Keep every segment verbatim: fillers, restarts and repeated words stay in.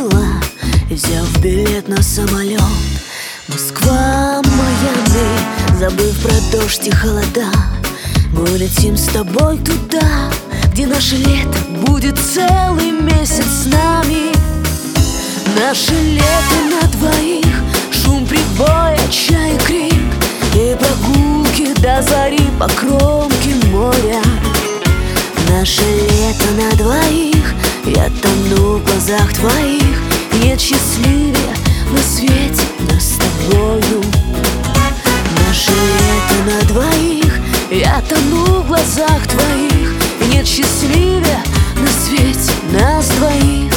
дела и взяв билет на самолет. Москва, Майами, забыв про дождь и холода, мы летим с тобой туда, где наше лето будет целый месяц с нами. Наше лето на двоих, шум прибоя, чай и крик, и прогулки до зари по кромке моря. Наше лето на двоих, я тону в глазах твоих, нет счастливее на свете нас с тобою. Наше лето на двоих, я тону в глазах твоих, нет счастливее на свете нас двоих.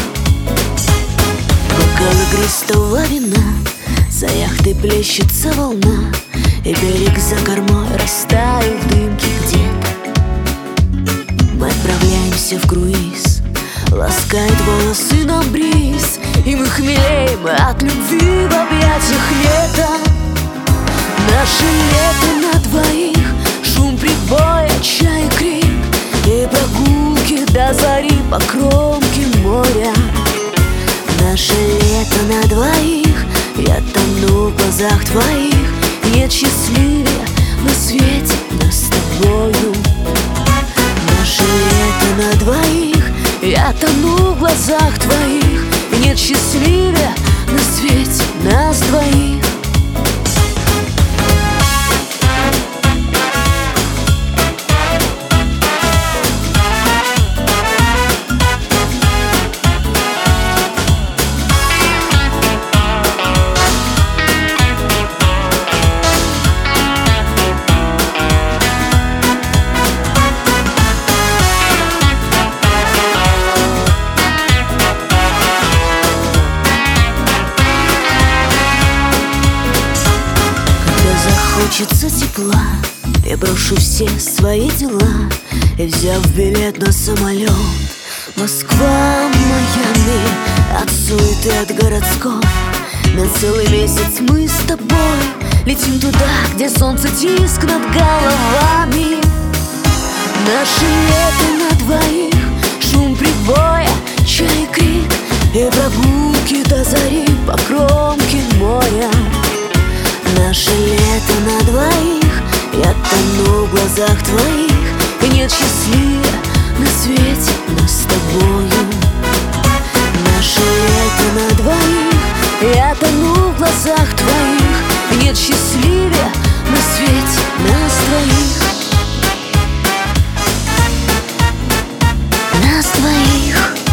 Бокал игристого вина, за яхтой плещется волна, и берег за кормой растает в дымке где-то. Мы отправляемся в круиз, ласкает волосы нам бриз, и мы хмелеем от любви в объятиях лета. Наше лето на двоих, шум прибоя, чай и крик, и прогулки до зари по кромке моря. Наше лето на двоих, я тону в глазах твоих, нет счастливее на свете нас с тобою. Наше лето на двоих, я тону в глазах твоих, нет счастливее на свете нас двоих. Хочется тепла, я брошу все свои дела и, взяв билет на самолет, Москва, Майами, от суеты, от городской, на целый месяц мы с тобой летим туда, где солнце диск над головами. Наше лето на двоих, шум прибоя, чай и крик, и прогулки до зари по кромке моря. Наше лето на двоих, я тону в глазах твоих, и нет счастливее на свете нас с тобою. Наше лето на двоих, я тону в глазах твоих, и нет счастливее на свете нас двоих. Нас двоих.